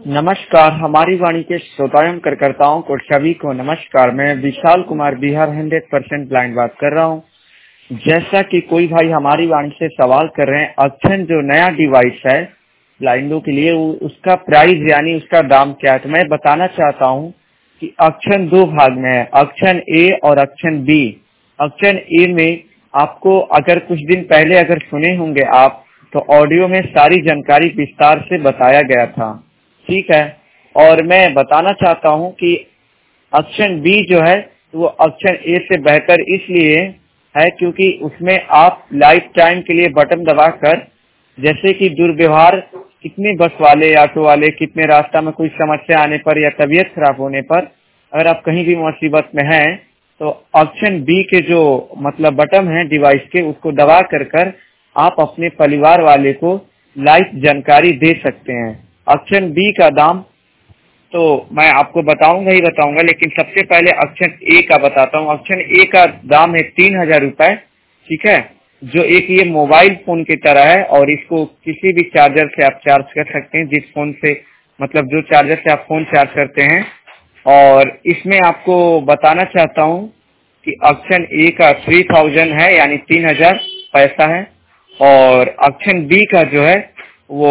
नमस्कार, हमारी वाणी के श्रोताओं कार्यकर्ताओं को सभी को नमस्कार। मैं विशाल कुमार बिहार 100% ब्लाइंड बात कर रहा हूं। जैसा कि कोई भाई हमारी वाणी से सवाल कर रहे हैं, अक्षन जो नया डिवाइस है ब्लाइंडों के लिए, उसका प्राइस यानी उसका दाम क्या है, तो मैं बताना चाहता हूं कि अक्षन दो भाग में है, अक्षन ए और अक्षन बी। अक्षन ए में आपको अगर कुछ दिन पहले अगर सुने होंगे आप, तो ऑडियो में सारी जानकारी विस्तार से बताया गया था, ठीक है। और मैं बताना चाहता हूं कि अक्षन बी जो है वो अक्षन ए से बेहतर इसलिए है क्योंकि उसमें आप लाइफ टाइम के लिए बटन दबाकर, जैसे कि दुर्व्यवहार कितने बस वाले, ऑटो वाले, कितने रास्ता में कोई समस्या आने पर या तबीयत खराब होने पर अगर आप कहीं भी मुसीबत में हैं, तो ऑप्शन बी के जो मतलब बटन है डिवाइस के, उसको दबा कर आप अपने परिवार वाले को लाइव जानकारी दे सकते हैं। ऑप्शन बी का दाम तो मैं आपको बताऊंगा, लेकिन सबसे पहले ऑप्शन ए का बताता हूँ। ऑप्शन ए का दाम है 3000 रुपए, ठीक है, जो एक ये मोबाइल फोन की तरह है और इसको किसी भी चार्जर से आप चार्ज कर सकते हैं, जिस फोन से मतलब जो चार्जर से आप फोन चार्ज करते हैं। और इसमें आपको बताना चाहता हूँ कि ऑप्शन ए का 3000 है यानी 3000 पैसा है, और ऑप्शन बी का जो है वो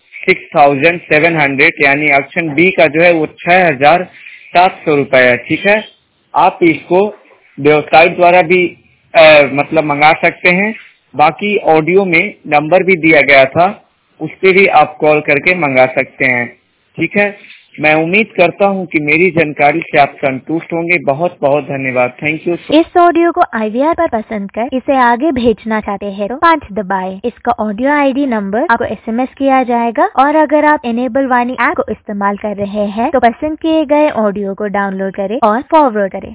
6700 यानी ऑप्शन बी का जो है वो 6700 रुपए है, ठीक है। आप इसको वेबसाइट द्वारा भी मतलब मंगा सकते हैं। बाकी ऑडियो में नंबर भी दिया गया था, उस पे भी आप कॉल करके मंगा सकते हैं, ठीक है। मैं उम्मीद करता हूं कि मेरी जानकारी से आप संतुष्ट होंगे। बहुत बहुत धन्यवाद, थैंक यू। इस ऑडियो को IVR पर पसंद कर इसे आगे भेजना चाहते हैं तो 5 दबाएं। इसका ऑडियो ID नंबर आपको SMS किया जाएगा, और अगर आप इनेबल वाणी ऐप को इस्तेमाल कर रहे हैं तो पसंद किए गए ऑडियो को डाउनलोड करें और फॉरवर्ड करें।